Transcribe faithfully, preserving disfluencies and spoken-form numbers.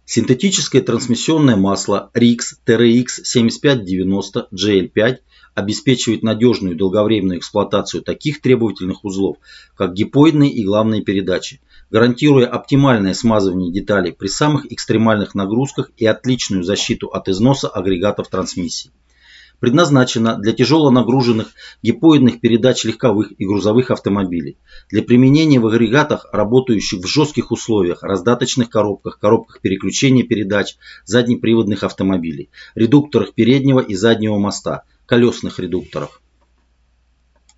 Синтетическое трансмиссионное масло рикс Т Р Х семьдесят пять девяносто Джи Л пять обеспечивает надежную и долговременную эксплуатацию таких требовательных узлов, как гипоидные и главные передачи, гарантируя оптимальное смазывание деталей при самых экстремальных нагрузках и отличную защиту от износа агрегатов трансмиссии. Предназначена для тяжело нагруженных гипоидных передач легковых и грузовых автомобилей, для применения в агрегатах, работающих в жестких условиях, раздаточных коробках, коробках переключения передач, заднеприводных автомобилей, редукторах переднего и заднего моста, колесных редукторах.